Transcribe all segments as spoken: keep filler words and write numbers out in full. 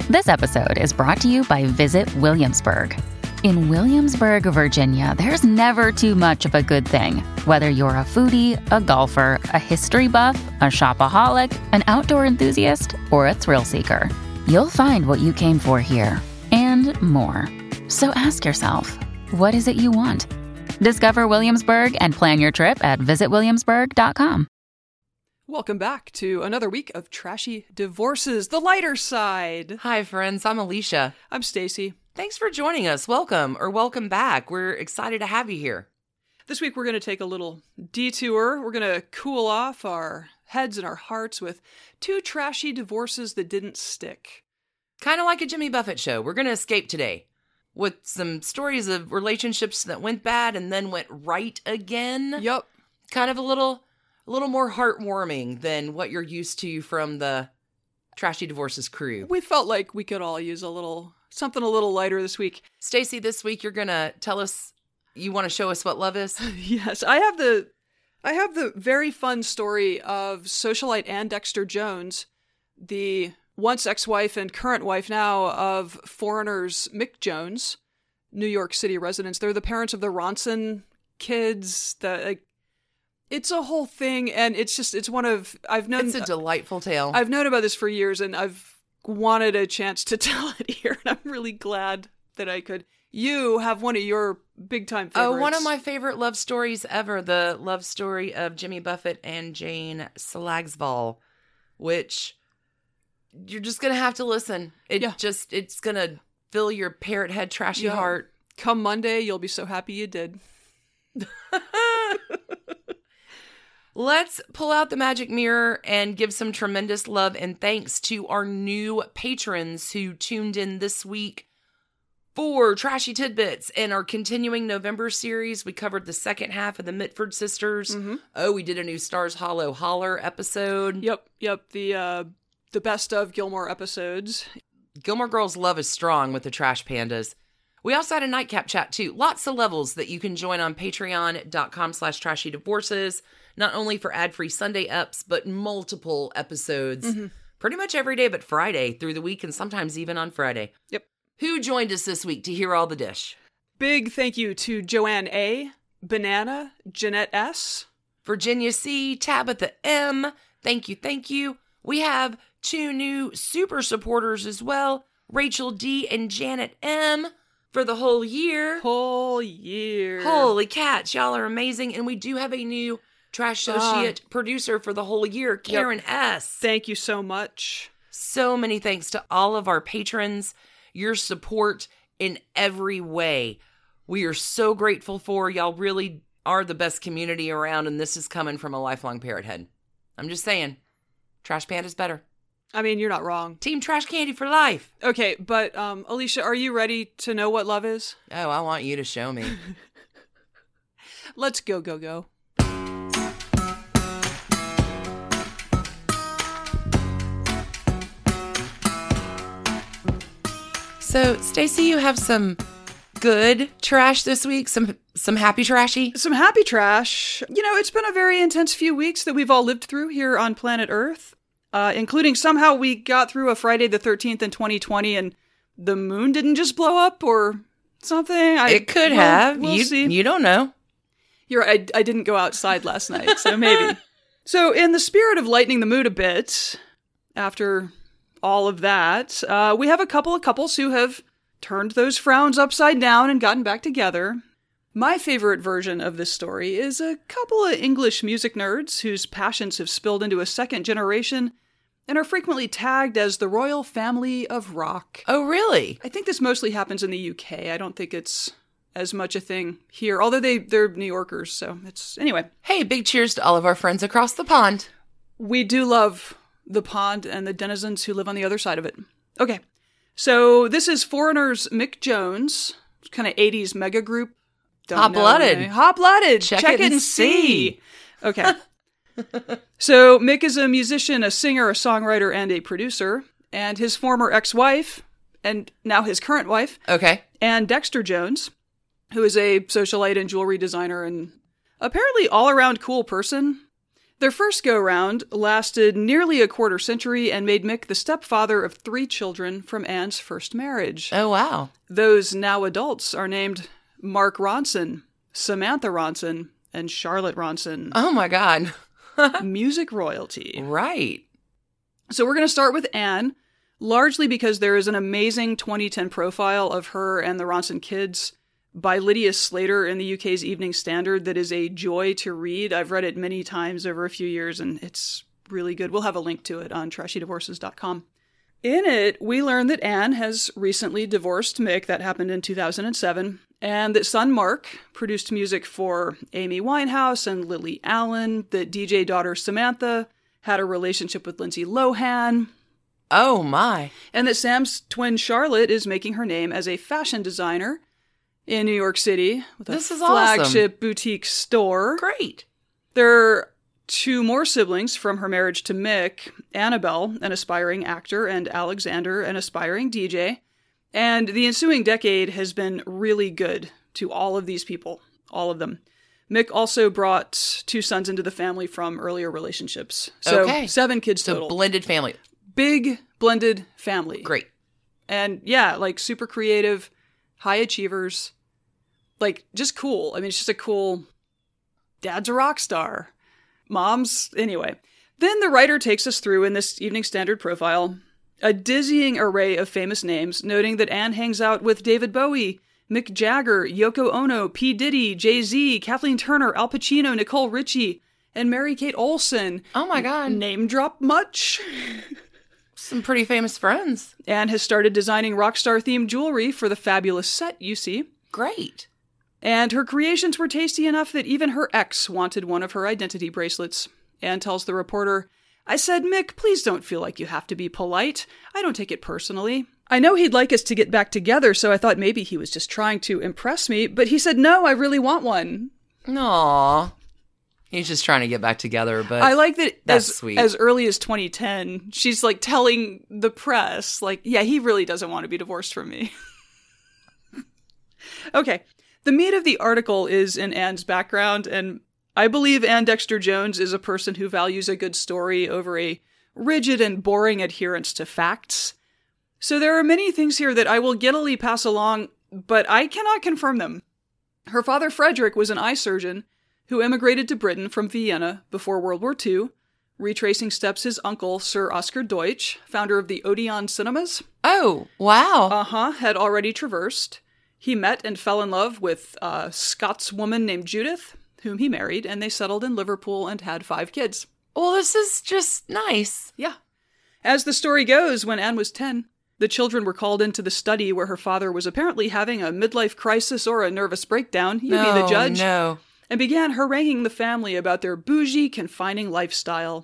This episode is brought to you by Visit Williamsburg. In Williamsburg, Virginia, there's never too much of a good thing. Whether you're a foodie, a golfer, a history buff, a shopaholic, an outdoor enthusiast, or a thrill seeker, you'll find what you came for here and more. So ask yourself, what is it you want? Discover Williamsburg and plan your trip at visit williamsburg dot com. Welcome back to another week of Trashy Divorces, the lighter side. Hi, friends. I'm Alicia. I'm Stacy. Thanks for joining us. Welcome or welcome back. We're excited to have you here. This week, we're going to take a little detour. We're going to cool off our heads and our hearts with two trashy divorces that didn't stick. Kind of like a Jimmy Buffett show. We're going to escape today with some stories of relationships that went bad and then went right again. Yup. Kind of a little, a little more heartwarming than what you're used to from the Trashy Divorces crew. We felt like we could all use a little... something a little lighter this week. Stacy, this week you're going to tell us, you want to show us what love is? Yes, I have the I have the very fun story of socialite Ann Dexter Jones, the once ex-wife and current wife now of Foreigner's Mick Jones, New York City residents. They're the parents of the Ronson kids. The like, it's a whole thing, and it's just it's one of I've known It's a delightful tale. I've known about this for years, and I've wanted a chance to tell it here, and I'm really glad that I could. You have one of your big-time favorites. Oh, one of my favorite love stories ever, the love story of Jimmy Buffett and Jane Slagsvold, which you're just going to have to listen. It Yeah. just, it's going to fill your parrot head trashy Yeah. heart. Come Monday, you'll be so happy you did. Let's pull out the magic mirror and give some tremendous love and thanks to our new patrons who tuned in this week for Trashy Tidbits and our continuing November series. We covered the second half of the Mitford Sisters. Mm-hmm. Oh, we did a new Stars Hollow Holler episode. Yep, yep, the uh, the best of Gilmore episodes. Gilmore Girls' love is strong with the Trash Pandas. We also had a nightcap chat too. Lots of levels that you can join on patreon.com slash trashy divorces. Not only for ad-free Sunday ups, but multiple episodes. Mm-hmm. Pretty much every day but Friday through the week and sometimes even on Friday. Yep. Who joined us this week to hear all the dish? Big thank you to Joanne A., Banana, Jeanette S., Virginia C., Tabitha M. Thank you, thank you. We have two new super supporters as well. Rachel D. and Janet M. for the whole year. Whole year. Holy cats, y'all are amazing. And we do have a new Trash Associate uh, producer for the whole year, Karen yep. S. Thank you so much. So many thanks to all of our patrons, your support in every way. We are so grateful for. Y'all really are the best community around, and this is coming from a lifelong parrot head. I'm just saying, Trash Panda's better. I mean, you're not wrong. Team Trash Candy for life. Okay, but um, Alicia, are you ready to know what love is? Oh, I want you to show me. Let's go, go, go. So, Stacy, you have some good trash this week? Some some happy trashy? Some happy trash. You know, it's been a very intense few weeks that we've all lived through here on planet Earth, uh, including somehow we got through a Friday the thirteenth in twenty twenty and the moon didn't just blow up or something. I, it could we'll, have. We'll you, see. You don't know. You're right. I, I didn't go outside last night, so maybe. So in the spirit of lightening the mood a bit, after all of that, uh, we have a couple of couples who have turned those frowns upside down and gotten back together. My favorite version of this story is a couple of English music nerds whose passions have spilled into a second generation and are frequently tagged as the royal family of rock. Oh, really? I think this mostly happens in the U K. I don't think it's as much a thing here, although they, they're New Yorkers, so it's... Anyway. Hey, big cheers to all of our friends across the pond. We do love the pond and the denizens who live on the other side of it. Okay, so this is Foreigner's Mick Jones, kind of eighties mega group. Hot-blooded. Hot-blooded. Check, Check it and see. see. Okay. So Mick is a musician, a singer, a songwriter, and a producer. And his former ex-wife, and now his current wife, Okay. Ann Dexter Jones, who is a socialite and jewelry designer and apparently all-around cool person. Their first go-round lasted nearly a quarter century and made Mick the stepfather of three children from Anne's first marriage. Oh, wow. Those now adults are named Mark Ronson, Samantha Ronson, and Charlotte Ronson. Oh, my God. Music royalty. Right. So we're going to start with Anne, largely because there is an amazing twenty ten profile of her and the Ronson kids by Lydia Slater in the U K's Evening Standard that is a joy to read. I've read it many times over a few years, and it's really good. We'll have a link to it on trashy divorces dot com. In it, we learn that Anne has recently divorced Mick. That happened in two thousand seven. And that son Mark produced music for Amy Winehouse and Lily Allen. That D J daughter Samantha had a relationship with Lindsay Lohan. Oh, my. And that Sam's twin Charlotte is making her name as a fashion designer in New York City with a This is flagship awesome. boutique store. Great. There are two more siblings from her marriage to Mick, Annabelle, an aspiring actor, and Alexander, an aspiring D J. And the ensuing decade has been really good to all of these people, all of them. Mick also brought two sons into the family from earlier relationships. So Okay. seven kids So total. blended family. Big blended family. Great. And yeah, like super creative, high achievers. Like just cool. I mean, it's just a cool, dad's a rock star. Mom's, anyway. Then the writer takes us through in this Evening Standard profile a dizzying array of famous names, noting that Anne hangs out with David Bowie, Mick Jagger, Yoko Ono, P. Diddy, Jay-Z, Kathleen Turner, Al Pacino, Nicole Richie, and Mary-Kate Olsen. Oh, my God. Name drop much? Some pretty famous friends. Anne has started designing rock star-themed jewelry for the fabulous set you see. Great. And her creations were tasty enough that even her ex wanted one of her identity bracelets. Anne tells the reporter, I said, Mick, please don't feel like you have to be polite. I don't take it personally. I know he'd like us to get back together, so I thought maybe he was just trying to impress me, but he said, no, I really want one. Aw. He's just trying to get back together, but I like that that's as, sweet. as early as twenty ten, she's like telling the press, like, yeah, he really doesn't want to be divorced from me. Okay. The meat of the article is in Anne's background, and I believe Anne Dexter Jones is a person who values a good story over a rigid and boring adherence to facts. So there are many things here that I will giddily pass along, but I cannot confirm them. Her father Frederick was an eye surgeon who emigrated to Britain from Vienna before World War Two, retracing steps his uncle, Sir Oscar Deutsch, founder of the Odeon Cinemas, Oh, wow. uh-huh, had already traversed. He met and fell in love with a Scotswoman named Judith, whom he married, and they settled in Liverpool and had five kids. Well, this is just nice. Yeah. As the story goes, when Anne was ten, the children were called into the study where her father was apparently having a midlife crisis or a nervous breakdown, you no, be the judge, no. and began haranguing the family about their bougie, confining lifestyle.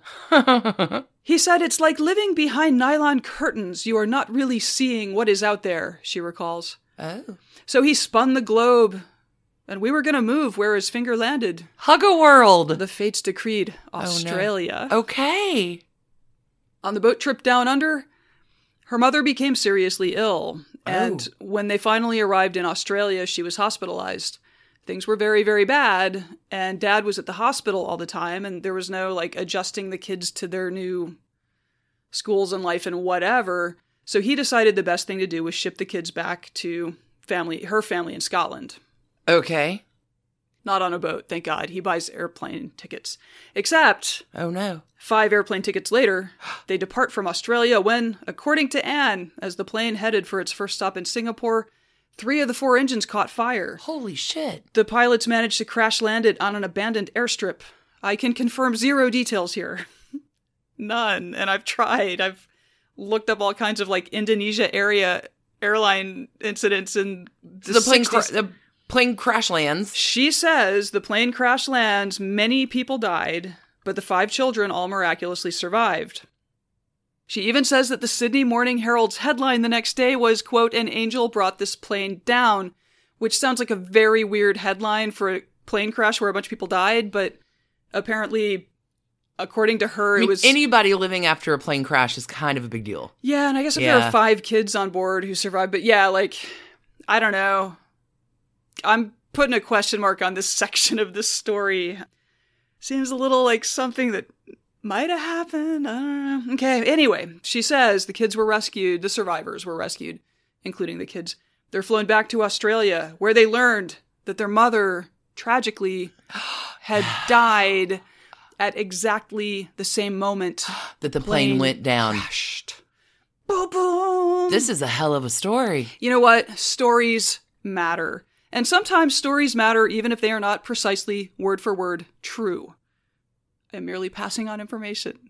He said, it's like living behind nylon curtains. You are not really seeing what is out there, she recalls. Oh. So he spun the globe, and we were going to move where his finger landed. Hug a world. The fates decreed Australia. Oh, no. Okay. On the boat trip down under, her mother became seriously ill, and Oh. when they finally arrived in Australia, she was hospitalized. Things were very, very bad, and Dad was at the hospital all the time, and there was no, like, adjusting the kids to their new schools and life and whatever. So he decided the best thing to do was ship the kids back to family, her family in Scotland. Okay. Not on a boat, thank God. He buys airplane tickets. Except, Oh, no. five airplane tickets later, they depart from Australia when, according to Anne, as the plane headed for its first stop in Singapore, three of the four engines caught fire. Holy shit. The pilots managed to crash land it on an abandoned airstrip. I can confirm zero details here. None. And I've tried. I've looked up all kinds of, like, Indonesia area airline incidents in the, The plane, cra- sixties. the plane crash lands. She says the plane crash lands, many people died, but the five children all miraculously survived. She even says that the Sydney Morning Herald's headline the next day was, quote, an angel brought this plane down, which sounds like a very weird headline for a plane crash where a bunch of people died, but apparently, according to her, I mean, it was... anybody living after a plane crash is kind of a big deal. Yeah, and I guess if there Yeah. are five kids on board who survived, but yeah, like, I don't know. I'm putting a question mark on this section of this story. Seems a little like something that might have happened. I don't know. Okay, anyway, she says the kids were rescued, the survivors were rescued, including the kids. They're flown back to Australia, where they learned that their mother, tragically, had died at exactly the same moment that the plane, plane went down. Crashed. Boom, boom. This is a hell of a story. You know what? Stories matter. And sometimes stories matter even if they are not precisely word for word true. I'm merely passing on information.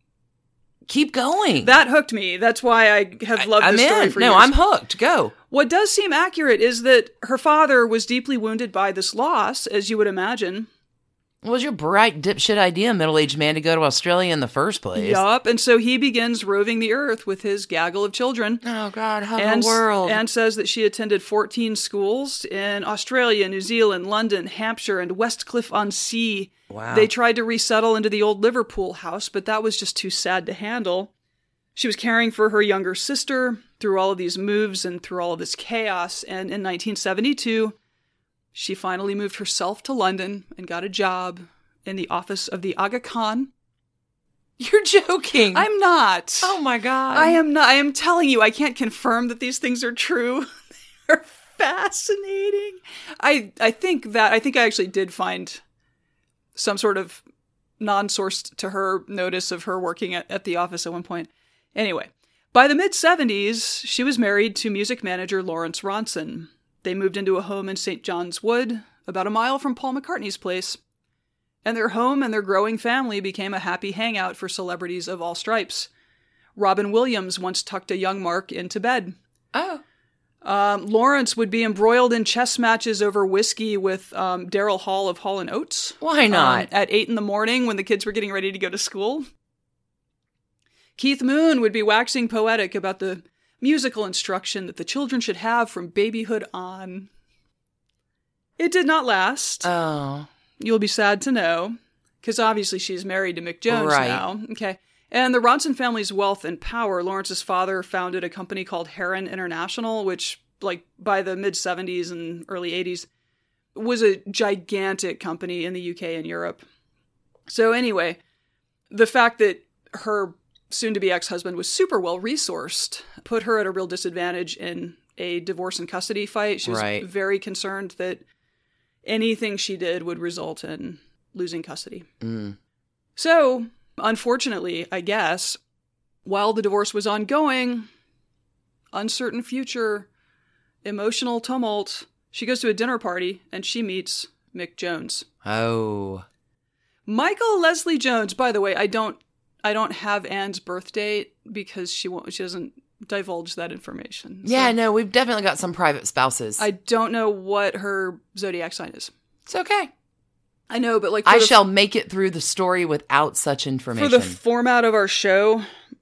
Keep going. That hooked me. That's why I have loved I, this I'm story in. for no, years. I'm hooked. Go. What does seem accurate is that her father was deeply wounded by this loss, as you would imagine. What was your bright dipshit idea, middle-aged man, to go to Australia in the first place? Yup, and so he begins roving the earth with his gaggle of children. Oh, God, how and, the world. And says that she attended fourteen schools in Australia, New Zealand, London, Hampshire, and Westcliff-on-Sea. Wow. They tried to resettle into the old Liverpool house, but that was just too sad to handle. She was caring for her younger sister through all of these moves and through all of this chaos, and in nineteen seventy-two... she finally moved herself to London and got a job in the office of the Aga Khan. You're joking. I'm not. Oh my God. I am not. I am telling you, I can't confirm that these things are true. They're fascinating. I I think that, I think I actually did find some sort of non-sourced to her notice of her working at, at the office at one point. Anyway, by the mid-seventies, she was married to music manager Lawrence Ronson. They moved into a home in Saint John's Wood, about a mile from Paul McCartney's place. And their home and their growing family became a happy hangout for celebrities of all stripes. Robin Williams once tucked a young Mark into bed. Oh. Um, Lawrence would be embroiled in chess matches over whiskey with um, Daryl Hall of Hall and Oates. Why not? Um, at eight in the morning when the kids were getting ready to go to school. Keith Moon would be waxing poetic about the musical instruction that the children should have from babyhood on. It did not last. Oh. You'll be sad to know, because obviously she's married to Mick Jones right. now. Okay. And the Ronson family's wealth and power, Lawrence's father founded a company called Heron International, which, like, by the mid-seventies and early eighties, was a gigantic company in the U K and Europe. So anyway, the fact that her soon-to-be ex-husband was super well-resourced put her at a real disadvantage in a divorce and custody fight. She was right. very concerned that anything she did would result in losing custody. Mm. So, unfortunately, I guess, while the divorce was ongoing, uncertain future, emotional tumult, she goes to a dinner party and she meets Mick Jones. Oh. Michael Leslie Jones, by the way, I don't I don't have Anne's birth date because she won't she doesn't divulge that information. Yeah, So no, we've definitely got some private spouses. I don't know what her zodiac sign is. It's okay. I know, but like for I the, shall make it through the story without such information. for the format of our show,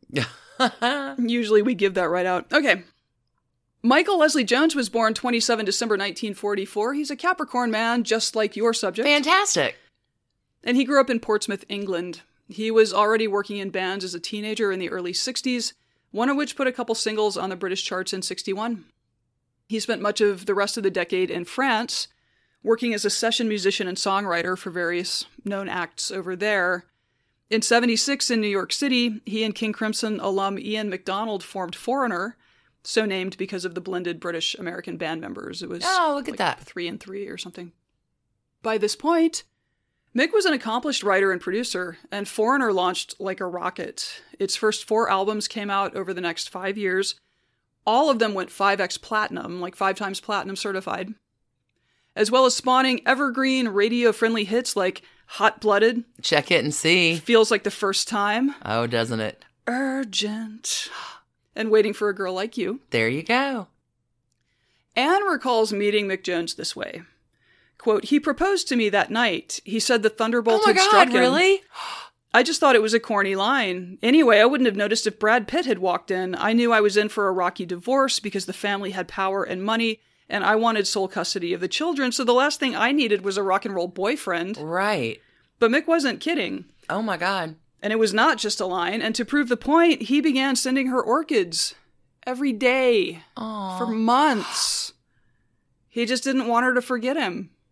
usually we give that right out. Okay. Michael Leslie Jones was born the twenty-seventh of December nineteen forty-four. He's a Capricorn man, just like your subject. Fantastic. And he grew up in Portsmouth, England. He was already working in bands as a teenager in the early sixties, one of which put a couple singles on the British charts in sixty-one. He spent much of the rest of the decade in France, working as a session musician and songwriter for various known acts over there. In seventy-six in New York City, he and King Crimson alum Ian MacDonald formed Foreigner, so named because of the blended British-American band members. It was Oh, look at like that. three and three or something. By this point, Mick was an accomplished writer and producer, and Foreigner launched like a rocket. Its first four albums came out over the next five years. All of them went five X platinum, like five times platinum certified, as well as spawning evergreen radio-friendly hits like Hot Blooded, Check it and see. Feels Like the First Time, Oh, doesn't it? Urgent, and Waiting for a Girl Like You. There you go. Anne recalls meeting Mick Jones this way. Quote, he proposed to me that night. He said the thunderbolt Oh my had struck God, him. really? I just thought it was a corny line. Anyway, I wouldn't have noticed if Brad Pitt had walked in. I knew I was in for a rocky divorce because the family had power and money, and I wanted sole custody of the children, so the last thing I needed was a rock and roll boyfriend. Right. But Mick wasn't kidding. Oh my God. And it was not just a line, and to prove the point, he began sending her orchids every day Aww. for months. He just didn't want her to forget him.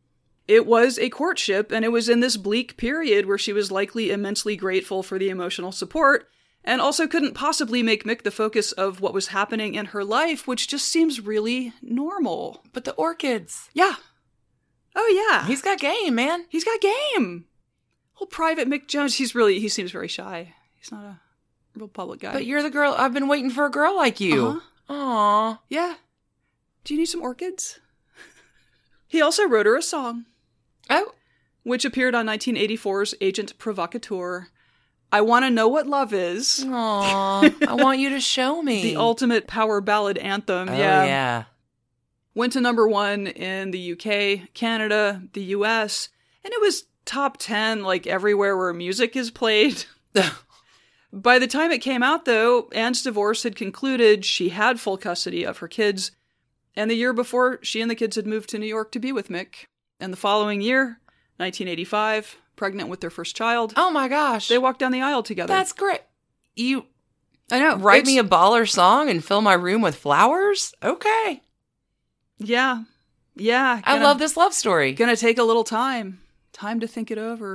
It was a courtship, and it was in this bleak period where she was likely immensely grateful for the emotional support, and also couldn't possibly make Mick the focus of what was happening in her life, which just seems really normal. But the orchids. Yeah. Oh, yeah. He's got game, man. He's got game. Whole private Mick Jones. He's really, he seems very shy. He's not a real public guy. But you're the girl. I've been waiting for a girl like you. Uh-huh. Aw. Yeah. Do you need some orchids? He also wrote her a song. Oh. Which appeared on nineteen eighty-four's Agent Provocateur. I Want to Know What Love Is. Aw. I want you to show me. The ultimate power ballad anthem. Oh, yeah. yeah. Went to number one in the U K, Canada, the U S, and it was top ten, like, everywhere where music is played. By the time it came out, though, Anne's divorce had concluded. She had full custody of her kids. And the year before, she and the kids had moved to New York to be with Mick. And the following year, nineteen eighty-five, pregnant with their first child. Oh my gosh. They walked down the aisle together. That's great. You I know. write me a baller song and fill my room with flowers? Okay. Yeah. Yeah. I gonna, love this love story. Gonna take a little time. Time to think it over.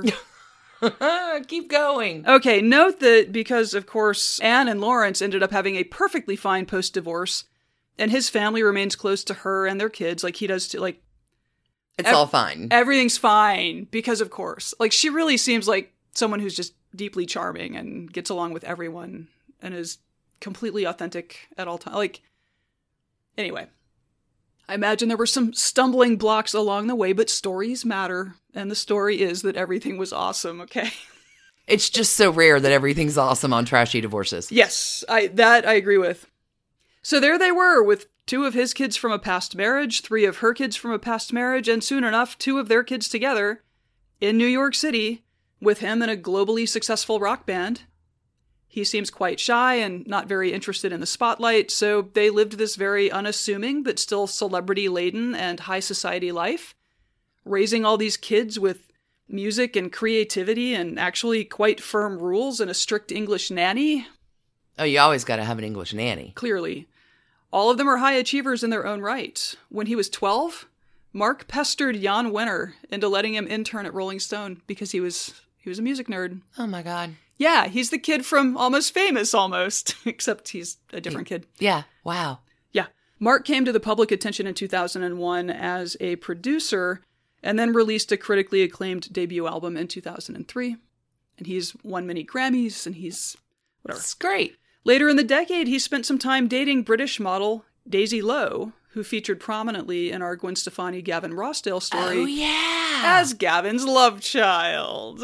Keep going. Okay, note that because, of course, Anne and Lawrence ended up having a perfectly fine post-divorce, and his family remains close to her and their kids, like he does to, like... It's ev- all fine. Everything's fine, because, of course. Like, she really seems like someone who's just deeply charming and gets along with everyone and is completely authentic at all times. Like, anyway. I imagine there were some stumbling blocks along the way, but stories matter. And the story is that everything was awesome, okay? It's just so rare that everything's awesome on Trashy Divorces. Yes, I that I agree with. So there they were, with two of his kids from a past marriage, three of her kids from a past marriage, and soon enough, two of their kids together in New York City, with him in a globally successful rock band. He seems quite shy and not very interested in the spotlight, so they lived this very unassuming but still celebrity-laden and high society life, raising all these kids with music and creativity and actually quite firm rules and a strict English nanny. Oh, you always got to have an English nanny. Clearly. All of them are high achievers in their own right. When he was twelve, Mark pestered Jan Wenner into letting him intern at Rolling Stone because he was he was a music nerd. Oh my God. Yeah, he's the kid from Almost Famous, almost, except he's a different kid. Yeah, wow. Yeah. Mark came to the public attention in two thousand one as a producer and then released a critically acclaimed debut album in two thousand three. And he's won many Grammys, and he's whatever. That's great. Later in the decade, he spent some time dating British model Daisy Lowe, who featured prominently in our Gwen Stefani Gavin Rossdale story Oh, yeah. as Gavin's love child.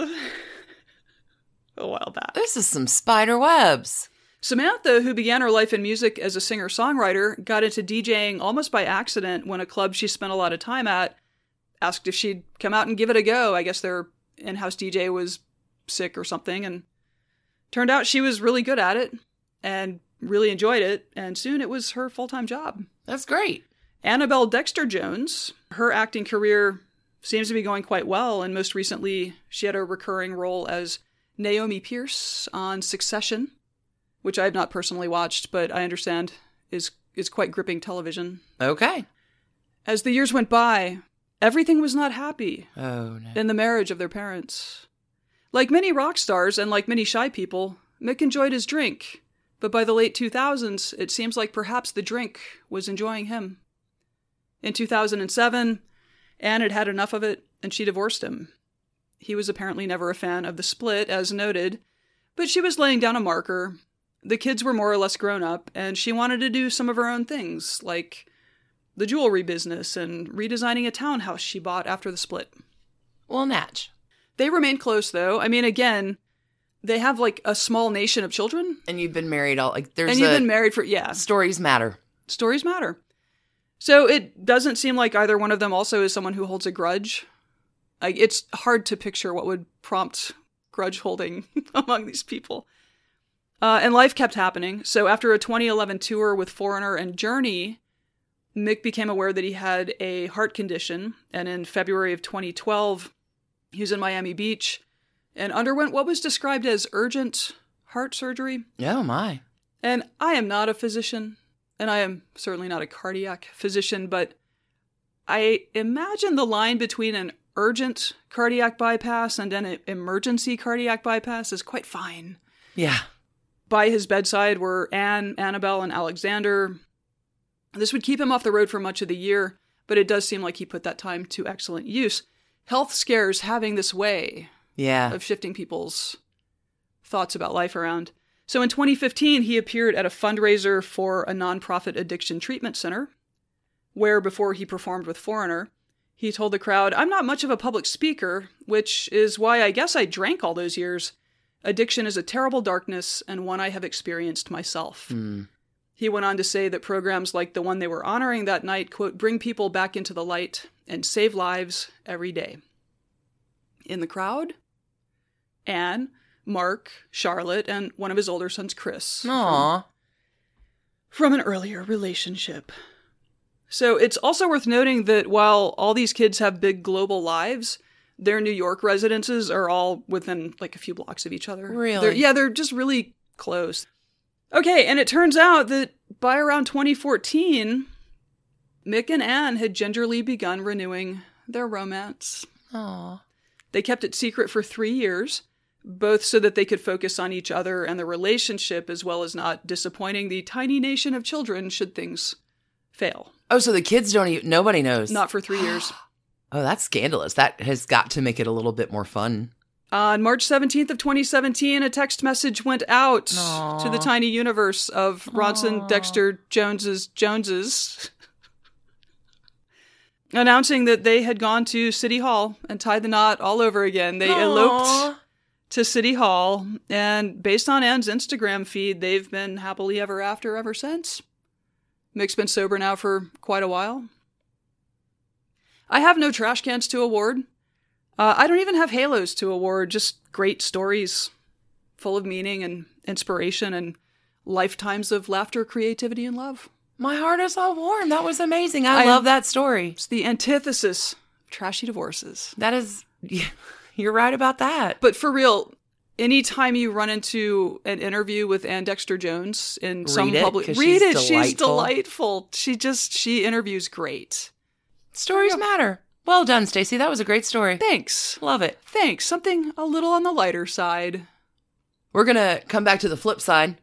A while back. This is some spider webs. Samantha, who began her life in music as a singer-songwriter, got into DJing almost by accident when a club she spent a lot of time at asked if she'd come out and give it a go. I guess their in-house D J was sick or something, and turned out she was really good at it and really enjoyed it, and soon it was her full-time job. That's great. Annabelle Dexter-Jones, her acting career seems to be going quite well, and most recently she had a recurring role as Naomi Pierce on Succession, which I have not personally watched, but I understand is is quite gripping television. Okay. As the years went by, everything was not happy Oh, no. in the marriage of their parents. Like many rock stars and like many shy people, Mick enjoyed his drink, but by the late two thousands, it seems like perhaps the drink was enjoying him. In two thousand seven, Anne had had enough of it, and she divorced him. He was apparently never a fan of the split, as noted, but she was laying down a marker. The kids were more or less grown up, and she wanted to do some of her own things, like the jewelry business and redesigning a townhouse she bought after the split. Well, Natch. They remained close, though. I mean, again, they have, like, a small nation of children. And you've been married all, like, there's And you've a, been married for, yeah. stories matter. Stories matter. So it doesn't seem like either one of them also is someone who holds a grudge. Like, it's hard to picture what would prompt grudge holding among these people. Uh, and life kept happening. So after a twenty eleven tour with Foreigner and Journey, Mick became aware that he had a heart condition. And in February of twenty twelve, he was in Miami Beach and underwent what was described as urgent heart surgery. Oh, my. And I am not a physician, and I am certainly not a cardiac physician, but I imagine the line between an urgent cardiac bypass and an emergency cardiac bypass is quite fine. Yeah. By his bedside were Anne, Annabelle, and Alexander. This would keep him off the road for much of the year, but it does seem like he put that time to excellent use. Health scares having this way yeah. of shifting people's thoughts about life around. So in twenty fifteen, he appeared at a fundraiser for a nonprofit addiction treatment center, where before he performed with Foreigner, he told the crowd, "I'm not much of a public speaker, which is why I guess I drank all those years. Addiction is a terrible darkness and one I have experienced myself." Mm. He went on to say that programs like the one they were honoring that night, quote, bring people back into the light and save lives every day. In the crowd, Anne, Mark, Charlotte, and one of his older sons, Chris. Aww. From, from an earlier relationship. So it's also worth noting that while all these kids have big global lives, their New York residences are all within like a few blocks of each other. Really? They're, yeah, they're just really close. Okay, and it turns out that by around twenty fourteen, Mick and Anne had gingerly begun renewing their romance. Aww. They kept it secret for three years, both so that they could focus on each other and the relationship, as well as not disappointing the tiny nation of children should things fail. Oh, so the kids don't even, nobody knows. Not for three years. Oh, that's scandalous. That has got to make it a little bit more fun. On March seventeenth of twenty seventeen, a text message went out Aww. to the tiny universe of Ronson, Aww. Dexter, Joneses, Joneses, announcing that they had gone to City Hall and tied the knot all over again. They Aww. eloped to City Hall, and based on Anne's Instagram feed, they've been happily ever after ever since. Mick's been sober now for quite a while. I have no trash cans to award. Uh, I don't even have halos to award, just great stories full of meaning and inspiration and lifetimes of laughter, creativity, and love. My heart is all warm. That was amazing. I, I love that story. It's the antithesis of trashy divorces. That is, you're right about that. But for real, anytime you run into an interview with Anne Dexter Jones in some Read it, public, 'cause read she's it. She's delightful. delightful. She just she interviews great. Stories matter. Well done, Stacey. That was a great story. Thanks. Love it. Thanks. Something a little on the lighter side. We're going to come back to the flip side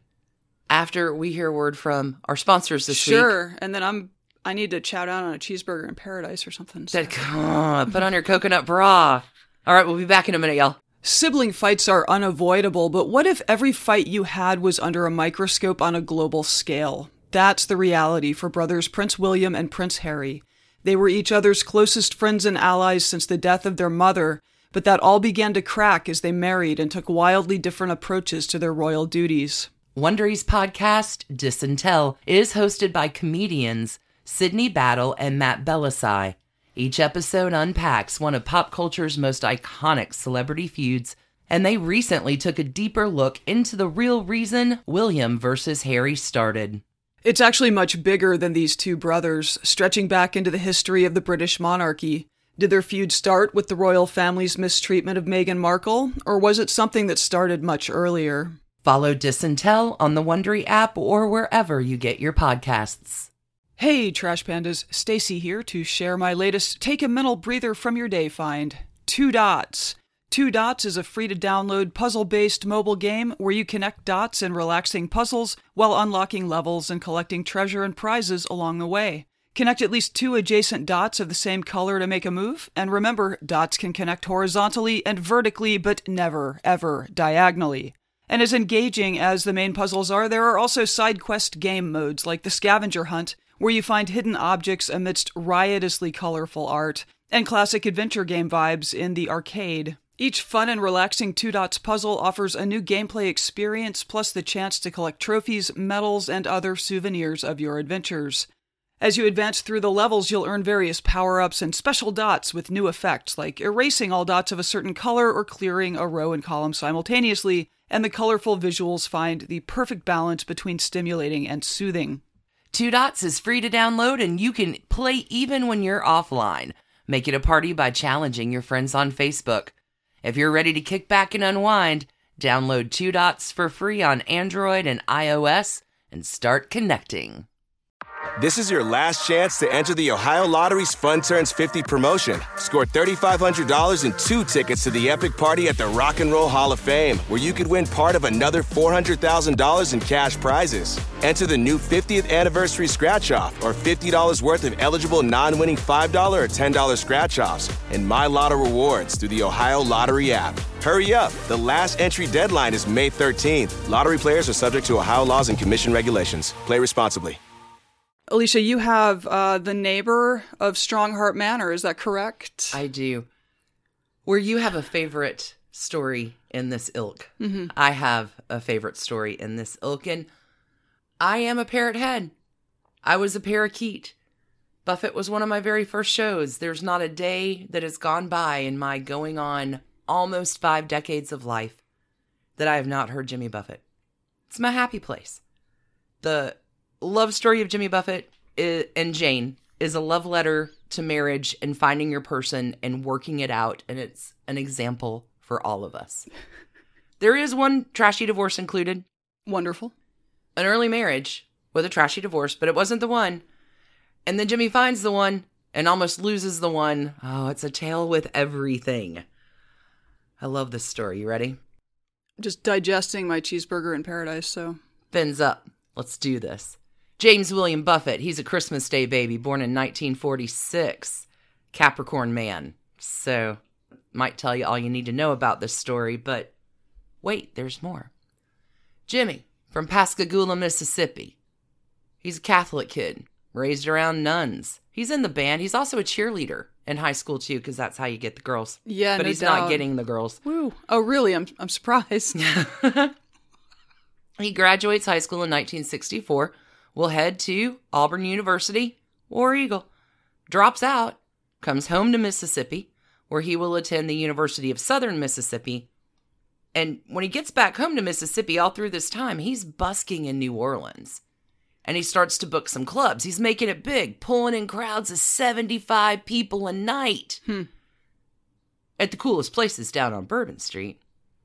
after we hear a word from our sponsors this week. Sure. And then I'm I need to chow down on a cheeseburger in paradise or something. So. That, oh, put on your coconut bra. All right, we'll be back in a minute, y'all. Sibling fights are unavoidable, but what if every fight you had was under a microscope on a global scale? That's the reality for brothers Prince William and Prince Harry. They were each other's closest friends and allies since the death of their mother, but that all began to crack as they married and took wildly different approaches to their royal duties. Wondery's podcast, Disintel, is hosted by comedians Sydney Battle and Matt Belisai. Each episode unpacks one of pop culture's most iconic celebrity feuds, and they recently took a deeper look into the real reason William versus Harry started. It's actually much bigger than these two brothers, stretching back into the history of the British monarchy. Did their feud start with the royal family's mistreatment of Meghan Markle, or was it something that started much earlier? Follow Disintel on the Wondery app or wherever you get your podcasts. Hey, Trash Pandas, Stacey here to share my latest Take a Mental Breather from Your Day find, Two Dots. Two Dots is a free-to-download puzzle-based mobile game where you connect dots in relaxing puzzles while unlocking levels and collecting treasure and prizes along the way. Connect at least two adjacent dots of the same color to make a move, and remember, dots can connect horizontally and vertically, but never, ever diagonally. And as engaging as the main puzzles are, there are also side quest game modes like the Scavenger Hunt, where you find hidden objects amidst riotously colorful art, and classic adventure game vibes in the arcade. Each fun and relaxing Two Dots puzzle offers a new gameplay experience, plus the chance to collect trophies, medals, and other souvenirs of your adventures. As you advance through the levels, you'll earn various power-ups and special dots with new effects, like erasing all dots of a certain color or clearing a row and column simultaneously, and the colorful visuals find the perfect balance between stimulating and soothing. Two Dots is free to download, and you can play even when you're offline. Make it a party by challenging your friends on Facebook. If you're ready to kick back and unwind, download Two Dots for free on Android and iOS and start connecting. This is your last chance to enter the Ohio Lottery's Fun Turns fifty promotion. Score three thousand five hundred dollars and two tickets to the epic party at the Rock and Roll Hall of Fame, where you could win part of another four hundred thousand dollars in cash prizes. Enter the new fiftieth anniversary scratch-off or fifty dollars worth of eligible non-winning five dollars or ten dollars scratch-offs and My Lotto rewards through the Ohio Lottery app. Hurry up. The last entry deadline is May thirteenth. Lottery players are subject to Ohio laws and commission regulations. Play responsibly. Alicia, you have uh, The Neighbor of Strongheart Manor. Is that correct? I do. Where you have a favorite story in this ilk, mm-hmm. I have a favorite story in this ilk, and I am a parrot head. I was a parakeet. Buffett was one of my very first shows. There's not a day that has gone by in my going on almost five decades of life that I have not heard Jimmy Buffett. It's my happy place. The love story of Jimmy Buffett is, and Jane is a love letter to marriage and finding your person and working it out. And it's an example for all of us. There is one trashy divorce included. Wonderful. An early marriage with a trashy divorce, but it wasn't the one. And then Jimmy finds the one and almost loses the one. Oh, it's a tale with everything. I love this story. You ready? Just digesting my cheeseburger in paradise, so. Fins up. Let's do this. James William Buffett, he's a Christmas Day baby, born in nineteen forty-six. Capricorn man. So, might tell you all you need to know about this story, but wait, there's more. Jimmy, from Pascagoula, Mississippi. He's a Catholic kid, raised around nuns. He's in the band. He's also a cheerleader in high school, too, because that's how you get the girls. Yeah, But no he's doubt. not getting the girls. Woo. Oh, really? I'm I'm surprised. He graduates high school in nineteen sixty-four. Will head to Auburn University, War Eagle. Drops out, comes home to Mississippi, where he will attend the University of Southern Mississippi. And when he gets back home to Mississippi, all through this time, he's busking in New Orleans. And he starts to book some clubs. He's making it big, pulling in crowds of seventy-five people a night. Hmm. At the coolest places down on Bourbon Street.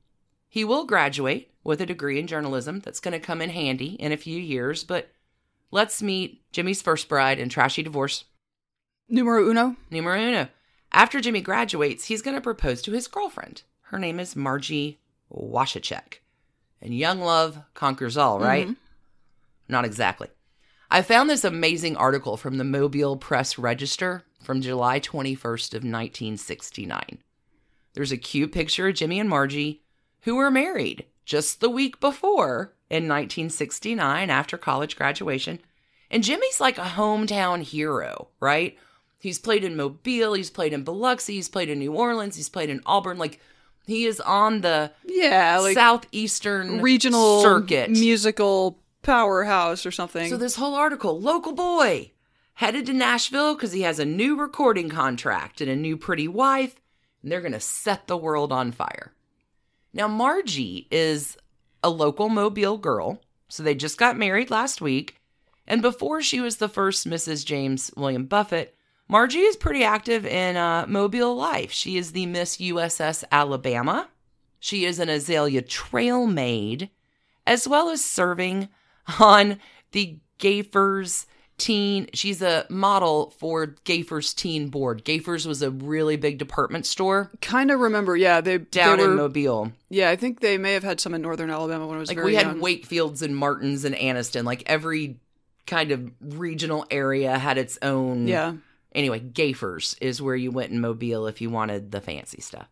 He will graduate with a degree in journalism that's going to come in handy in a few years, but let's meet Jimmy's first bride and trashy divorce. Numero uno? Numero uno. After Jimmy graduates, he's going to propose to his girlfriend. Her name is Margie Washachek. And young love conquers all, right? Mm-hmm. Not exactly. I found this amazing article from the Mobile Press Register from July twenty-first of nineteen sixty-nine. There's a cute picture of Jimmy and Margie, who were married just the week before in nineteen sixty-nine after college graduation. And Jimmy's like a hometown hero, right? He's played in Mobile, he's played in Biloxi, he's played in New Orleans, he's played in Auburn. Like, he is on the yeah, like southeastern regional circuit. Musical powerhouse or something. So this whole article, local boy, headed to Nashville because he has a new recording contract and a new pretty wife, and they're going to set the world on fire. Now, Margie is a local Mobile girl, so they just got married last week, and before she was the first Missus James William Buffett, Margie is pretty active in uh, Mobile life. She is the Miss U S S Alabama. She is an Azalea Trail maid, as well as serving on the Gayfers Teen. She's a model for Gayfers Teen Board. Gayfers was a really big department store. Kind of remember, yeah. They Down they were, in Mobile. Yeah, I think they may have had some in northern Alabama when I was like very we had young. Wakefields and Martins and Anniston. Like every kind of regional area had its own. Yeah. Anyway, Gayfers is where you went in Mobile if you wanted the fancy stuff.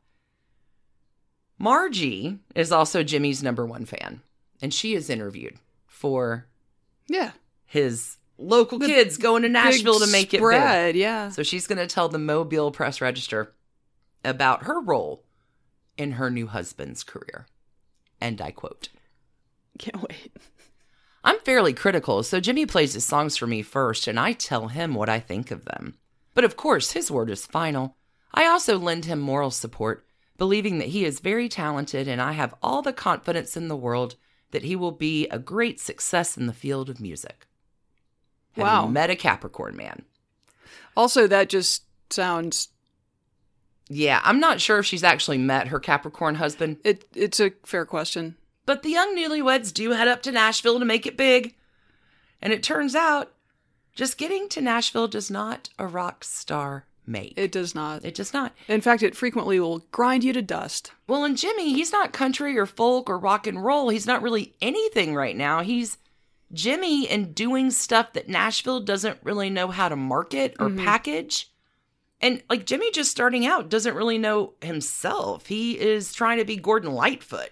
Margie is also Jimmy's number one fan. And she is interviewed for yeah his local the kids going to Nashville to make spread, it big. Yeah. So she's going to tell the Mobile Press Register about her role in her new husband's career. And I quote, "Can't wait. I'm fairly critical, so Jimmy plays his songs for me first, and I tell him what I think of them. But of course, his word is final. I also lend him moral support, believing that he is very talented, and I have all the confidence in the world that he will be a great success in the field of music." Have Wow. you met a Capricorn man? Also, that just sounds... Yeah, I'm not sure if she's actually met her Capricorn husband. It It's a fair question. But the young newlyweds do head up to Nashville to make it big. And it turns out Just getting to Nashville does not a rock star make. It does not. It does not. In fact, it frequently will grind you to dust. Well, and Jimmy, he's not country or folk or rock and roll. He's not really anything right now. He's Jimmy and doing stuff that Nashville doesn't really know how to market or mm-hmm. package. And like Jimmy just starting out doesn't really know himself. He is trying to be Gordon Lightfoot.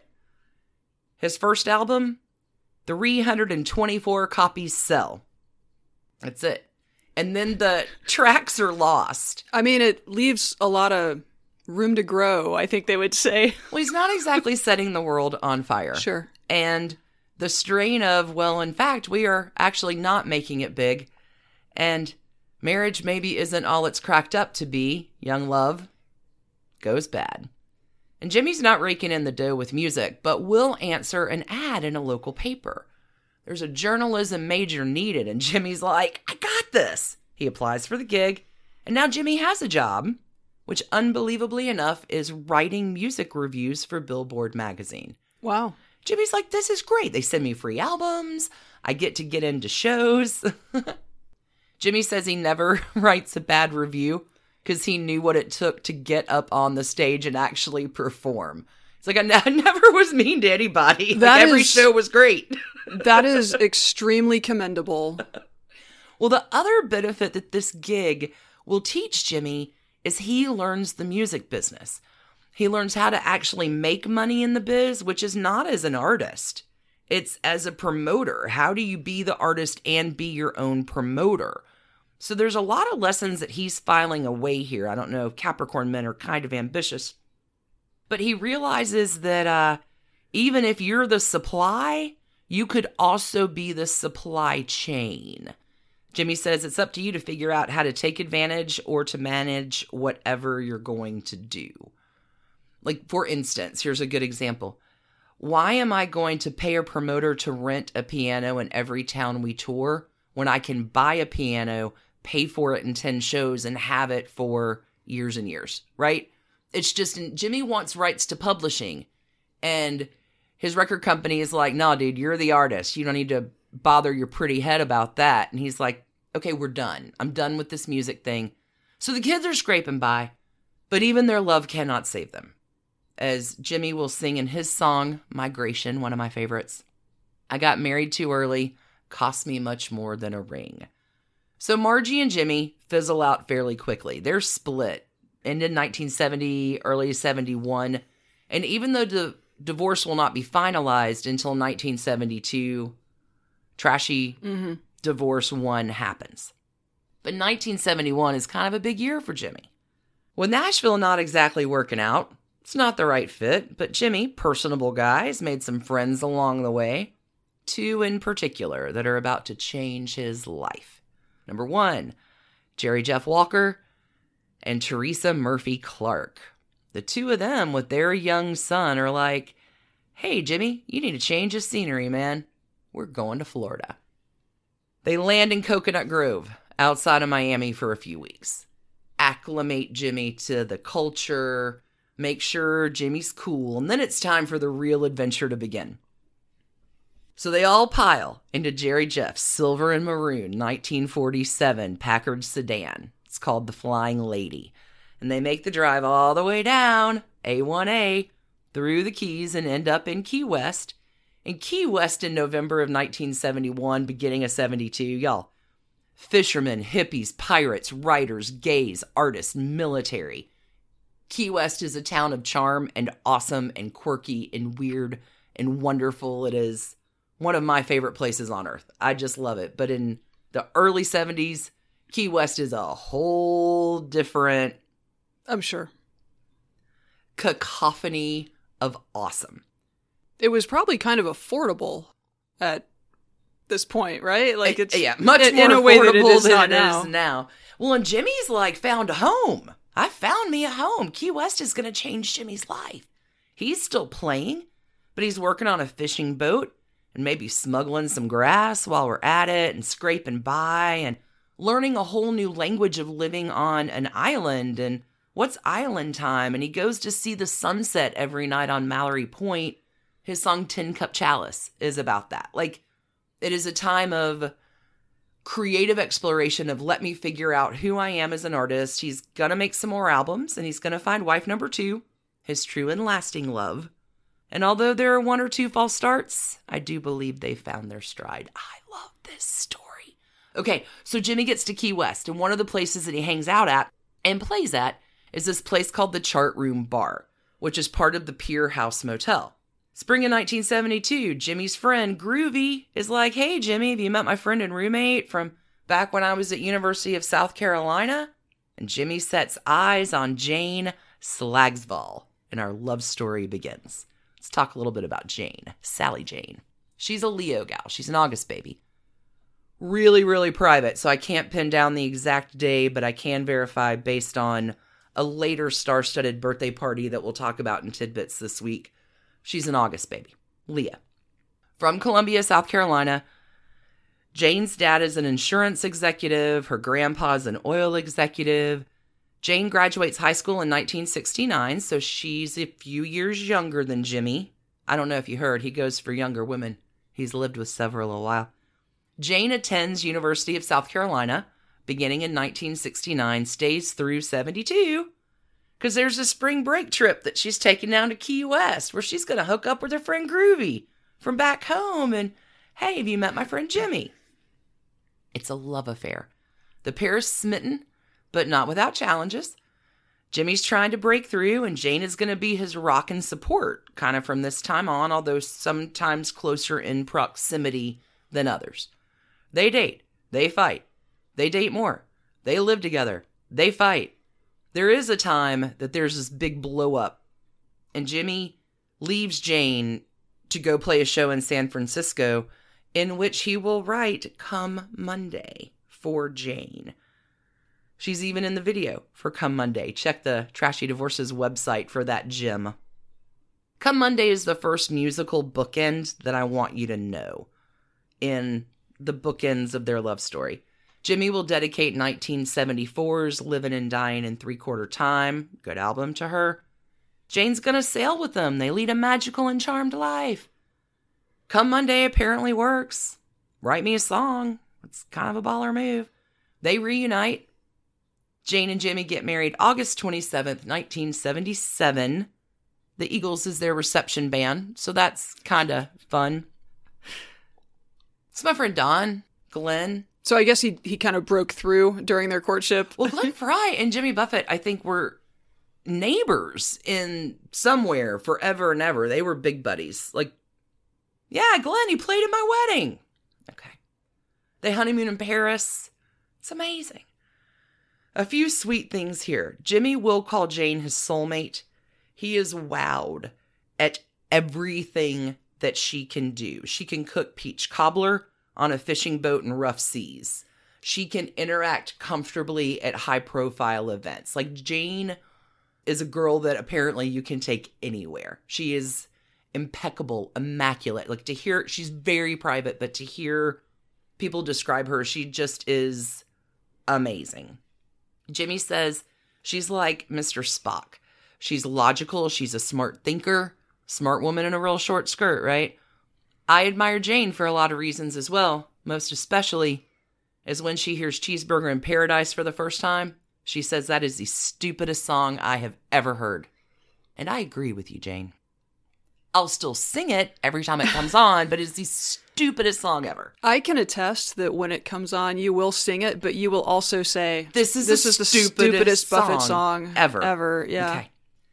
His first album, three hundred twenty-four copies sell. That's it. And then the tracks are lost. I mean, it leaves a lot of room to grow, I think they would say. Well, he's not exactly setting the world on fire. Sure. And the strain of, well, in fact, we are actually not making it big. And marriage maybe isn't all it's cracked up to be. Young love goes bad. And Jimmy's not raking in the dough with music, but will answer an ad in a local paper. There's a journalism major needed, and Jimmy's like, I got this. He applies for the gig, and now Jimmy has a job, which unbelievably enough is writing music reviews for Billboard magazine. Wow. Jimmy's like, this is great. They send me free albums. I get to get into shows. Jimmy says he never writes a bad review because he knew what it took to get up on the stage and actually perform. It's like, I, n- I never was mean to anybody. That like, every is, show was great. That is extremely commendable. Well, the other benefit that this gig will teach Jimmy is he learns the music business. He learns how to actually make money in the biz, which is not as an artist. It's as a promoter. How do you be the artist and be your own promoter? So there's a lot of lessons that he's filing away here. I don't know if Capricorn men are kind of ambitious. But he realizes that uh, even if you're the supply, you could also be the supply chain. Jimmy says it's up to you to figure out how to take advantage or to manage whatever you're going to do. Like, for instance, here's a good example. Why am I going to pay a promoter to rent a piano in every town we tour when I can buy a piano, pay for it in ten shows, and have it for years and years, right? It's just, Jimmy wants rights to publishing, and his record company is like, no, dude, you're the artist. You don't need to bother your pretty head about that. And he's like, okay, we're done. I'm done with this music thing. So the kids are scraping by, but even their love cannot save them. As Jimmy will sing in his song, Migration, one of my favorites, I got married too early, cost me much more than a ring. So Margie and Jimmy fizzle out fairly quickly. They're split. Ended in nineteen seventy, early seventy-one. And even though the divorce will not be finalized until nineteen seventy-two, trashy mm-hmm. divorce one happens. But nineteen seventy-one is kind of a big year for Jimmy. With Nashville not exactly working out, it's not the right fit, but Jimmy, personable guy, has made some friends along the way. Two in particular that are about to change his life. Number one, Jerry Jeff Walker and Teresa Murphy Clark. The two of them with their young son are like, hey, Jimmy, you need to change the scenery, man. We're going to Florida. They land in Coconut Grove, outside of Miami, for a few weeks. Acclimate Jimmy to the culture, make sure Jimmy's cool, and then it's time for the real adventure to begin. So they all pile into Jerry Jeff's silver and maroon nineteen forty-seven Packard sedan. It's called the Flying Lady. And they make the drive all the way down A one A through the Keys and end up in Key West. In Key West in November of nineteen seventy-one, beginning of seventy-two, y'all. Fishermen, hippies, pirates, writers, gays, artists, military. Key West is a town of charm and awesome and quirky and weird and wonderful. It is one of my favorite places on earth. I just love it. But in the early seventies, Key West is a whole different, I'm sure, cacophony of awesome. It was probably kind of affordable at this point, right? Like it's yeah, much in, more in a way that it is than not it now. is now. Well, and Jimmy's like found a home. I found me a home. Key West is going to change Jimmy's life. He's still playing, but he's working on a fishing boat and maybe smuggling some grass while we're at it and scraping by and learning a whole new language of living on an island and what's island time. And he goes to see the sunset every night on Mallory Point. His song Tin Cup Chalice is about that. Like, it is a time of creative exploration of let me figure out who I am as an artist. He's going to make some more albums, and he's going to find wife number two, his true and lasting love. And although there are one or two false starts, I do believe they found their stride. I love this story. Okay, so Jimmy gets to Key West, and one of the places that he hangs out at and plays at is this place called the Chart Room Bar, which is part of the Pier House Motel. Spring of nineteen seventy-two, Jimmy's friend, Groovy, is like, hey, Jimmy, have you met my friend and roommate from back when I was at University of South Carolina? And Jimmy sets eyes on Jane Slagsvold, and our love story begins. Let's talk a little bit about Jane, Sally Jane. She's a Leo gal. She's an August baby. Really, really private, so I can't pin down the exact day, but I can verify based on a later star-studded birthday party that we'll talk about in Tidbits this week. She's an August baby, Leah. From Columbia, South Carolina, Jane's dad is an insurance executive. Her grandpa's an oil executive. Jane graduates high school in nineteen sixty-nine, so she's a few years younger than Jimmy. I don't know if you heard, he goes for younger women. He's lived with several a while. Jane attends University of South Carolina, beginning in nineteen sixty-nine, stays through seventy-two, because there's a spring break trip that she's taking down to Key West, where she's going to hook up with her friend Groovy from back home, and hey, have you met my friend Jimmy? It's a love affair. The pair is smitten, but not without challenges. Jimmy's trying to break through, and Jane is going to be his rock and support, kind of from this time on, although sometimes closer in proximity than others. They date. They fight. They date more. They live together. They fight. There is a time that there's this big blow up, and Jimmy leaves Jane to go play a show in San Francisco in which he will write Come Monday for Jane. She's even in the video for Come Monday. Check the Trashy Divorces website for that gem. Come Monday is the first musical bookend that I want you to know in the bookends of their love story. Jimmy will dedicate nineteen seventy-four's Livin' and Dyin' in Three-Quarter Time, good album, to her. Jane's gonna sail with them. They lead a magical and charmed life. Come Monday apparently works. Write Me a Song. It's kind of a baller move. They reunite. Jane and Jimmy get married August twenty-seventh, nineteen seventy-seven. The Eagles is their reception band, so that's kind of fun. It's my friend Don, Glenn. So I guess he he kind of broke through during their courtship. Well, Glenn Fry and Jimmy Buffett, I think, were neighbors in somewhere forever and ever. They were big buddies. Like, yeah, Glenn, he played at my wedding. Okay. They honeymoon in Paris. It's amazing. A few sweet things here. Jimmy will call Jane his soulmate. He is wowed at everything that she can do. She can cook peach cobbler on a fishing boat in rough seas. She can interact comfortably at high-profile events. Like, Jane is a girl that apparently you can take anywhere. She is impeccable, immaculate. Like, to hear, she's very private, but to hear people describe her, she just is amazing. Jimmy says she's like Mister Spock. She's logical. She's a smart thinker. Smart woman in a real short skirt, right? I admire Jane for a lot of reasons as well. Most especially is when she hears Cheeseburger in Paradise for the first time. She says that is the stupidest song I have ever heard. And I agree with you, Jane. I'll still sing it every time it comes on, but it's the stupidest song ever. I can attest that when it comes on, you will sing it, but you will also say, This is, this the, is the stupidest, stupidest Buffett song, song ever. Ever, yeah. Okay.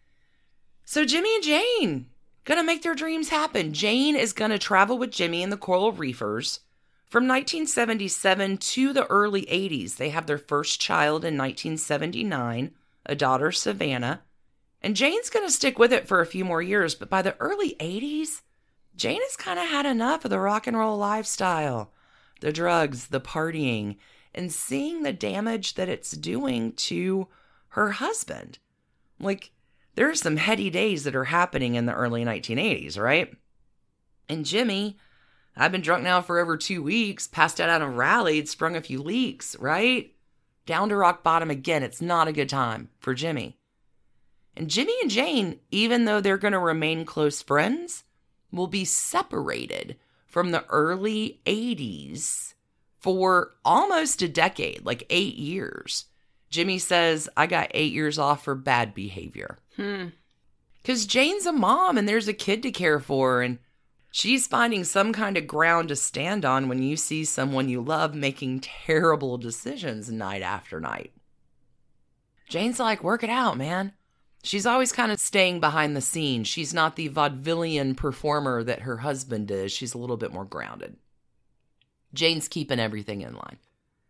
So Jimmy and Jane gonna make their dreams happen. Jane is gonna travel with Jimmy and the Coral Reefers from nineteen seventy-seven to the early eighties. They have their first child in nineteen seventy-nine, a daughter, Savannah. And Jane's gonna stick with it for a few more years, but by the early eighties, Jane has kind of had enough of the rock and roll lifestyle, the drugs, the partying, and seeing the damage that it's doing to her husband. Like, there are some heady days that are happening in the early nineteen eighties, right? And Jimmy, I've been drunk now for over two weeks, passed out on a rally, sprung a few leaks, right? Down to rock bottom again. It's not a good time for Jimmy. And Jimmy and Jane, even though they're going to remain close friends, will be separated from the early eighties For almost a decade, like eight years, Jimmy says, I got eight years off for bad behavior. Hmm. Because Jane's a mom and there's a kid to care for, and she's finding some kind of ground to stand on when you see someone you love making terrible decisions night after night. Jane's like, work it out, man. She's always kind of staying behind the scenes. She's not the vaudevillian performer that her husband is. She's a little bit more grounded. Jane's keeping everything in line.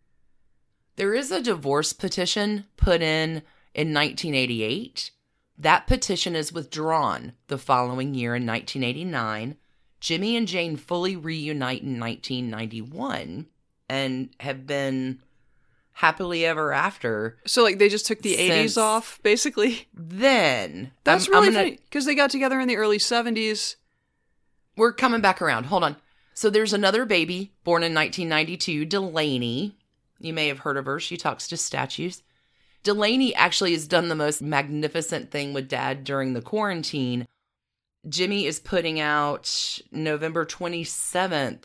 There is a divorce petition put in in nineteen eighty-eight. That petition is withdrawn the following year in nineteen eighty-nine. Jimmy and Jane fully reunite in nineteen ninety-one and have been happily ever after. So, like, they just took the Since eighties off, basically? Then. That's I'm- really I'm gonna- funny, because they got together in the early seventies. We're coming back around. Hold on. So there's another baby born in nineteen ninety-two, Delaney. You may have heard of her. She talks to statues. Delaney actually has done the most magnificent thing with Dad during the quarantine. Jimmy is putting out November twenty-seventh,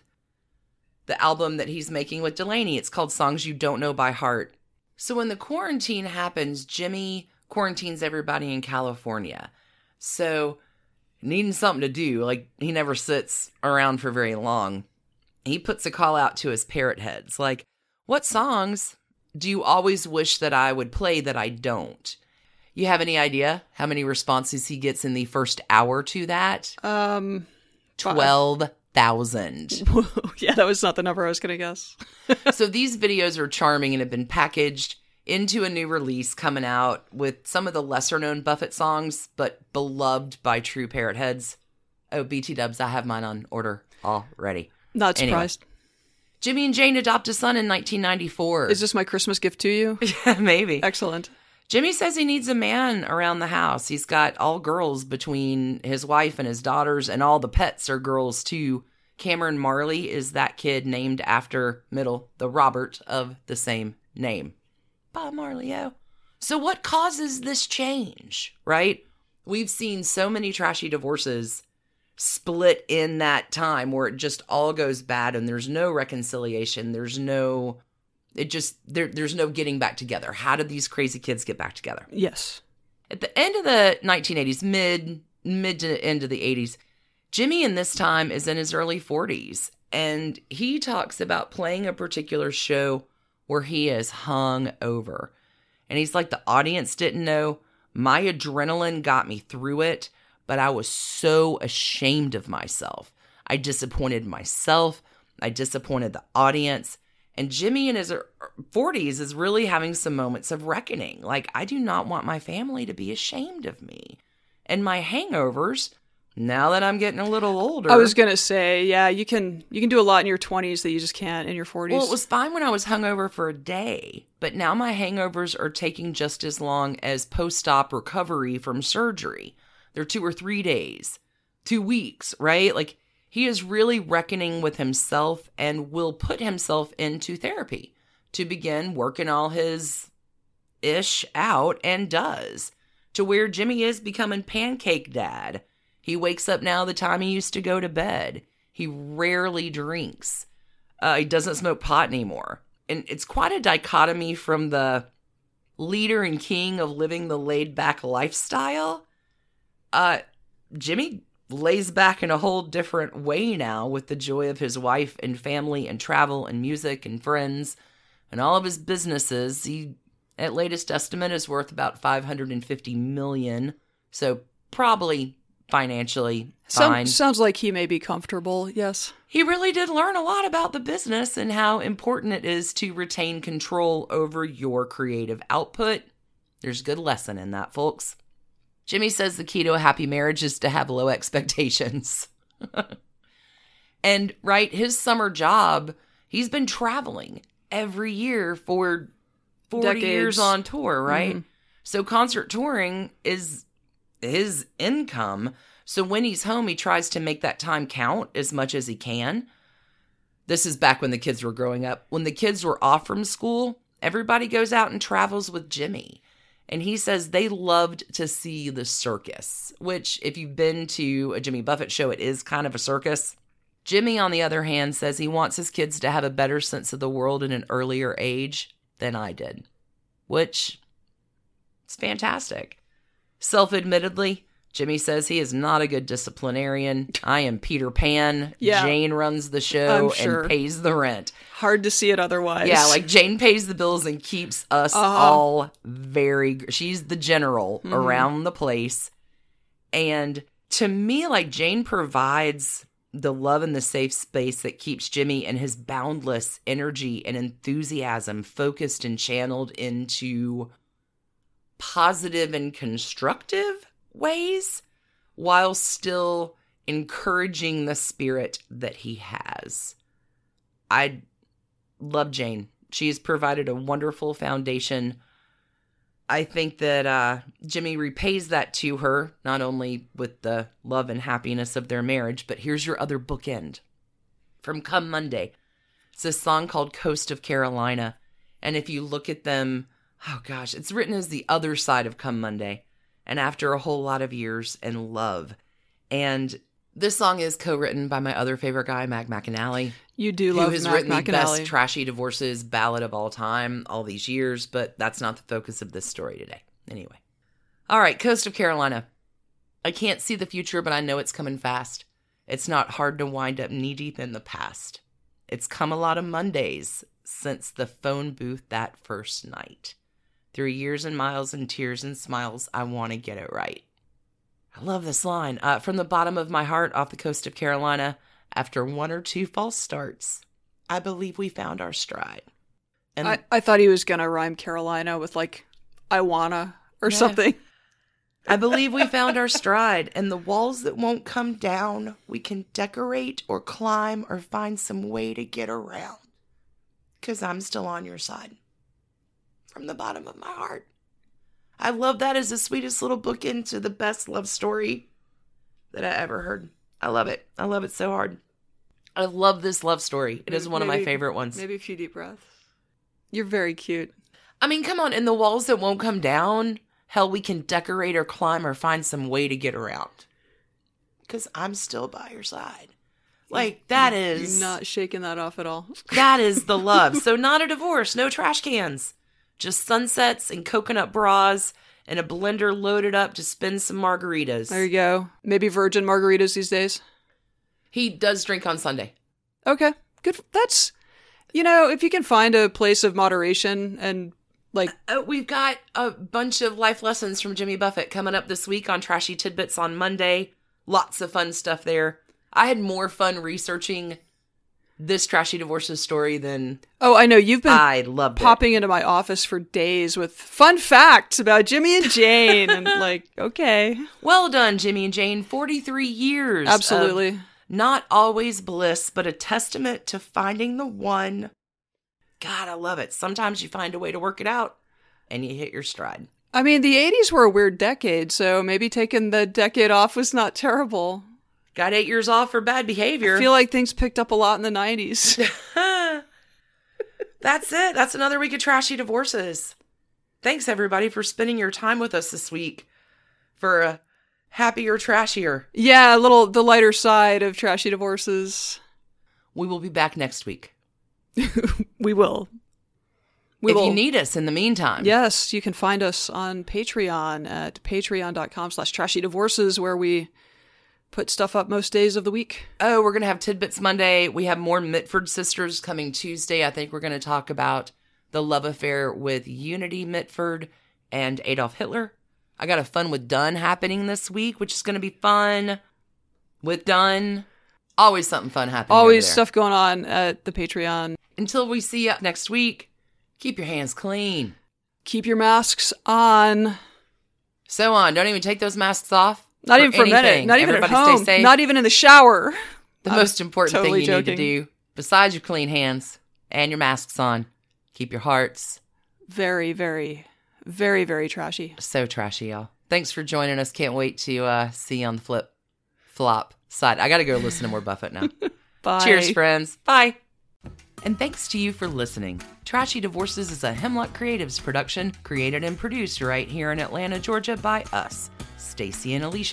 the album that he's making with Delaney. It's called Songs You Don't Know by Heart. So when the quarantine happens, Jimmy quarantines everybody in California. So needing something to do, like he never sits around for very long. He puts a call out to his parrot heads, like, what songs do you always wish that I would play that I don't? You have any idea how many responses he gets in the first hour to that? Um, twelve thousand. Yeah, that was not the number I was going to guess. So these videos are charming and have been packaged into a new release coming out with some of the lesser known Buffett songs, but beloved by true parrot heads. Oh, B T dubs, I have mine on order already. Not Anyway. surprised. Jimmy and Jane adopt a son in nineteen ninety-four. Is this my Christmas gift to you? Yeah, maybe. Excellent. Jimmy says he needs a man around the house. He's got all girls between his wife and his daughters, and all the pets are girls too. Cameron Marley is that kid named after Middle, the Robert of the same name. Bob Marley, yo. So what causes this change, right? We've seen so many trashy divorces split in that time where it just all goes bad and there's no reconciliation. There's no, it just, there, there's no getting back together. How did these crazy kids get back together? Yes. At the end of the nineteen eighties, mid, mid to end of the eighties, Jimmy in this time is in his early forties, and he talks about playing a particular show where he is hung over. And he's like, the audience didn't know. My adrenaline got me through it, but I was so ashamed of myself. I disappointed myself. I disappointed the audience. And Jimmy in his forties is really having some moments of reckoning. Like, I do not want my family to be ashamed of me. And my hangovers, now that I'm getting a little older. I was going to say, yeah, you can you can do a lot in your twenties that you just can't in your forties. Well, it was fine when I was hungover for a day, but now my hangovers are taking just as long as post-op recovery from surgery. They're two or three days, two weeks, right? Like, he is really reckoning with himself and will put himself into therapy to begin working all his ish out, and does, to where Jimmy is becoming pancake dad. He wakes up now the time he used to go to bed. He rarely drinks. Uh, he doesn't smoke pot anymore. And it's quite a dichotomy from the leader and king of living the laid-back lifestyle. Uh, Jimmy lays back in a whole different way now with the joy of his wife and family and travel and music and friends and all of his businesses. He, at latest estimate, is worth about five hundred fifty million dollars. So probably financially fine. Sound, sounds like he may be comfortable, yes. He really did learn a lot about the business and how important it is to retain control over your creative output. There's a good lesson in that, folks. Jimmy says the key to a happy marriage is to have low expectations. And, right, his summer job, he's been traveling every year for forty Decades. years on tour, right? Mhm. So concert touring is his income. So when he's home, he tries to make that time count as much as he can. This is back when the kids were growing up. When the kids were off from school, everybody goes out and travels with Jimmy. And he says they loved to see the circus, which if you've been to a Jimmy Buffett show, it is kind of a circus. Jimmy, on the other hand, says he wants his kids to have a better sense of the world in an earlier age than I did, which is fantastic. Self-admittedly, Jimmy says he is not a good disciplinarian. I am Peter Pan. Yeah. Jane runs the show sure. and pays the rent. Hard to see it otherwise. Yeah, like Jane pays the bills and keeps us Uh-huh. all very... She's the general Mm-hmm. around the place. And to me, like, Jane provides the love and the safe space that keeps Jimmy and his boundless energy and enthusiasm focused and channeled into positive and constructive ways while still encouraging the spirit that he has. I love Jane. She has provided a wonderful foundation. I think that uh, Jimmy repays that to her, not only with the love and happiness of their marriage, but here's your other bookend. From Come Monday. It's a song called Coast of Carolina. And if you look at them, oh gosh, it's written as the other side of Come Monday. And after a whole lot of years and love. And this song is co-written by my other favorite guy, Mac McAnally. You do Who love has Mac written the McAnally. best trashy divorces ballad of all time all these years, but that's not the focus of this story today. Anyway. All right, Coast of Carolina. I can't see the future, but I know it's coming fast. It's not hard to wind up knee-deep in the past. It's come a lot of Mondays since the phone booth that first night. Through years and miles and tears and smiles, I want to get it right. I love this line. Uh, from the bottom of my heart, off the coast of Carolina, after one or two false starts, I believe we found our stride. And I, I thought he was going to rhyme Carolina with like, I wanna or Yeah. something. I believe we found our stride, and the walls that won't come down, we can decorate or climb or find some way to get around. Because I'm still on your side. From the bottom of my heart. I love that as the sweetest little bookend to the best love story that I ever heard. I love it. I love it so hard. I love this love story. It is one of my Maybe- favorite ones. Maybe a few deep breaths. You're very cute. I mean, come on. In the walls that won't come down, hell, we can decorate or climb or find some way to get around. Because I'm still by your side. Like, that is... You're not shaking that off at all. That is the love. So not a divorce, no trash cans. Just sunsets and coconut bras and a blender loaded up to spin some margaritas. There you go. Maybe virgin margaritas these days. He does drink on Sunday. Okay. Good. That's, you know, if you can find a place of moderation and like... Uh, we've got a bunch of life lessons from Jimmy Buffett coming up this week on Trashy Tidbits on Monday. Lots of fun stuff there. I had more fun researching this Trashy Divorces story than Oh, I know. You've been I loved popping into my office for days with fun facts about Jimmy and Jane. And like, okay. it. Well done, Jimmy and Jane. forty-three years. Absolutely. Of not always bliss, but a testament to finding the one. God, I love it. Sometimes you find a way to work it out and you hit your stride. I mean, the eighties were a weird decade, so maybe taking the decade off was not terrible. Got eight years off for bad behavior. I feel like things picked up a lot in the nineties. That's it. That's another week of Trashy Divorces. Thanks, everybody, for spending your time with us this week for a happier, trashier. Yeah, a little the lighter side of Trashy Divorces. We will be back next week. We will. We if will. you need us in the meantime. Yes, you can find us on Patreon at patreon.com slash trashy divorces, where we put stuff up most days of the week. Oh, we're going to have Tidbits Monday. We have more Mitford sisters coming Tuesday. I think we're going to talk about the love affair with Unity Mitford and Adolf Hitler. I got a Fun with Dunn happening this week, which is going to be fun. With Dunn. Always something fun happening. Always over there. stuff going on at the Patreon. Until we see you next week, keep your hands clean. Keep your masks on. So on. Don't even take those masks off. Not even for a minute. anything. Not even Everybody at home. Stay safe. Not even in the shower. The I'm most important totally thing you joking. need to do, besides your clean hands and your masks on, keep your hearts Very, very, very, very trashy. so trashy, y'all. Thanks for joining us. Can't wait to uh, see you on the flip flop side. I got to go listen to more Buffett now. Bye. Cheers, friends. Bye. And thanks to you for listening. Trashy Divorces is a Hemlock Creatives production, created and produced right here in Atlanta, Georgia by us, Stacy and Alicia,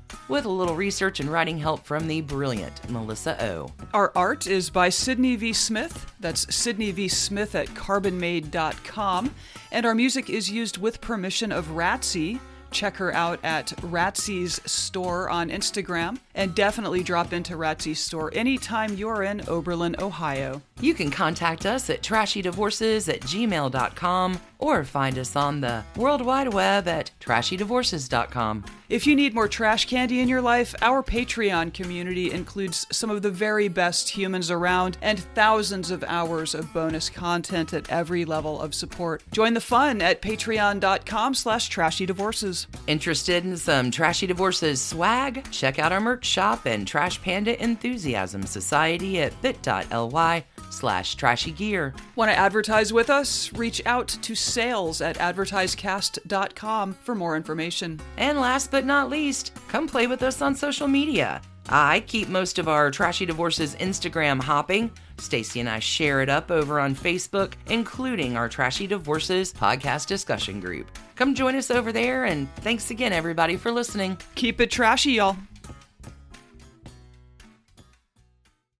with a little research and writing help from the brilliant Melissa O. Our art is by Sydney V. Smith. That's Sydney V. Smith at carbon made dot com. And our music is used with permission of Ratsy. Check her out at Ratsy's store on Instagram, and definitely drop into Ratsy's store anytime you're in Oberlin, Ohio. You can contact us at trashy divorces at gmail dot com or find us on the World Wide Web at trashy divorces dot com. If you need more trash candy in your life, our Patreon community includes some of the very best humans around and thousands of hours of bonus content at every level of support. Join the fun at patreon dot com slash trashy divorces. Interested in some Trashy Divorces swag? Check out our merch shop and Trash Panda Enthusiasm Society at bit.ly slash trashy gear. Want to advertise with us? Reach out to sales at advertisecast dot com for more information. And last but not least, come play with us on social media. I keep most of our Trashy Divorces Instagram hopping. Stacy and I share it up over on Facebook, including our Trashy Divorces podcast discussion group. Come join us over there, and thanks again, everybody, for listening. Keep it trashy, y'all.